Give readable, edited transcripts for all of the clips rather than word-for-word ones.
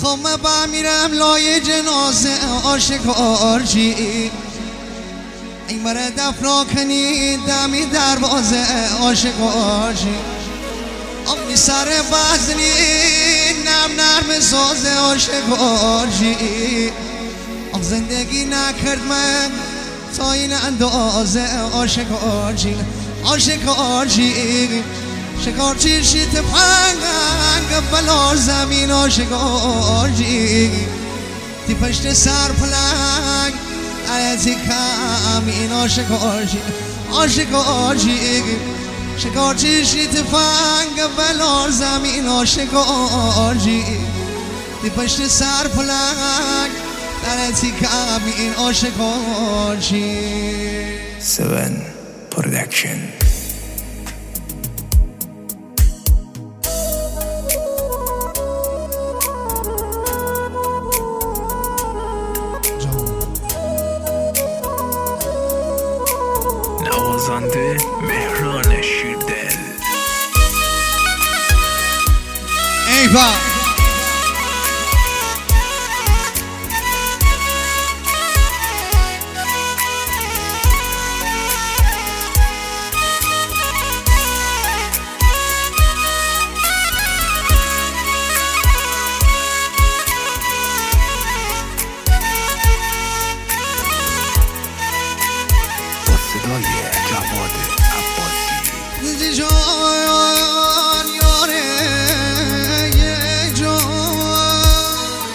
میخوام بمیرم لای جنازه آشکارچی، این بره دفنا کنی دمی دروازه آشکارچی، آمی سر وزنی نرم سازه آشکارچی، زندگی نکرد من تا این اندازه آشکارچی، آشکارچی شکارچی شیت پنگ بلار زمین آشکارچی، تی پشت سر پلنگ عیزی کمین آشکارچی، آشکارچی شکارچی شیت پنگ بلار زمین آشکارچی، تی پشت سر پلنگ عیزی کمین آشکارچی. 7 Production. نوازنده مهران شیردل. ایوا صدای جواد عباسی. جان یاره یه جان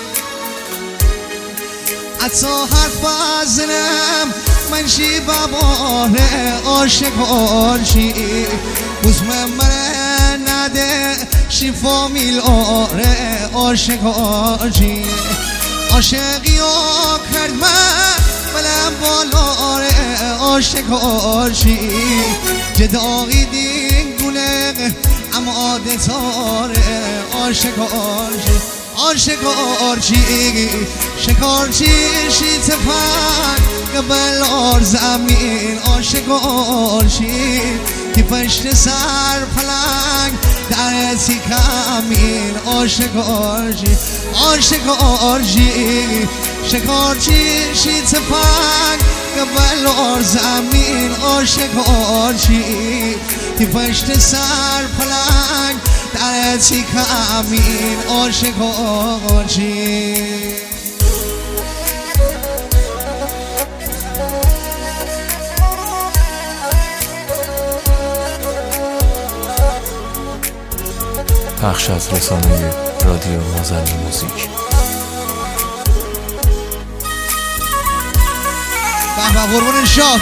حتی حرف بزنم من شی بباره آشکارچی، بزمه مره نده شی فامیل آره آشکارچی، عاشقی ها کرد من بلم بالاره آشکارچی، جدایی دینگونه اما عادتاره آشکارچی، آشکارچی شکارچی شیت پنگ بلار زمین آشکارچی، تی پشت سر پلنگ در سی کمین آشکارچی، آشکارچی شکارچی شیت پنگ بلار زمین آشکارچی، تی پشت سر پلنگ در سی کمین آشکارچی. پخش از رسانه رادیو مازنی موزیک. به قربون شاه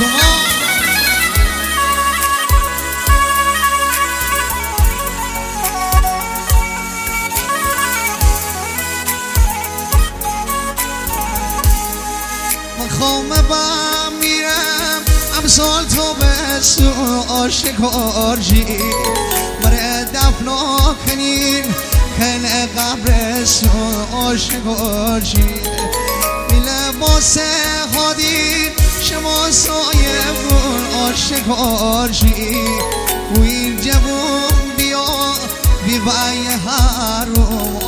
میخوام بمیرم امسال تو بستون آشکارچی، بره دفنا کنین کنه قبرستون آشکارچی، لباس هادی شما سایه بون آشکارچی، و این جوون بیا بی بای حروم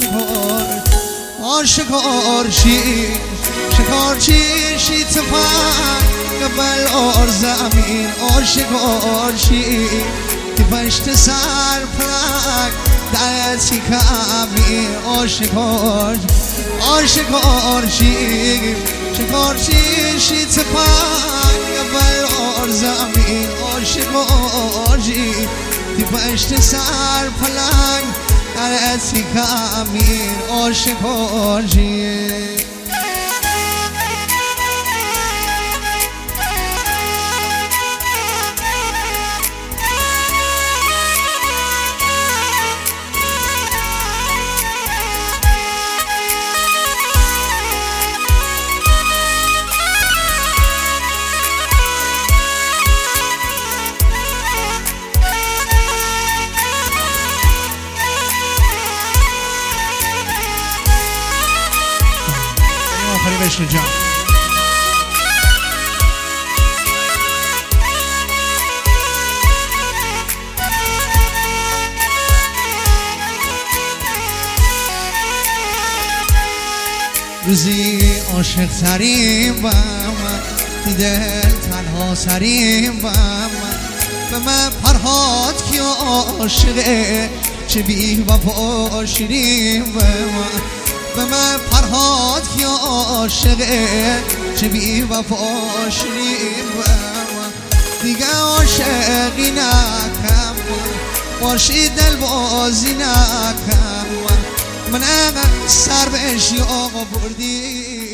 آشکارچی، شکارچی شیت پنگ بلار زمین آشکارچی، تی پشت سر پلنگ در سی کمین آشکارچی، آشکارچی شکارچی شیت پنگ بلار زمین آشکارچی، تی پشت سر پلنگ در سی کمین آشکارچی. بشر جان روزی عاشق تریم با من دل تنها سریم با من به من فرهاد که عاشقه چه بی وفا شیرین به من به من فرهاد که عاشقه چه بی وفا شیرین به من دیگه عاشقی نکم باشی دل بازی نکم من سر بهش یا بردی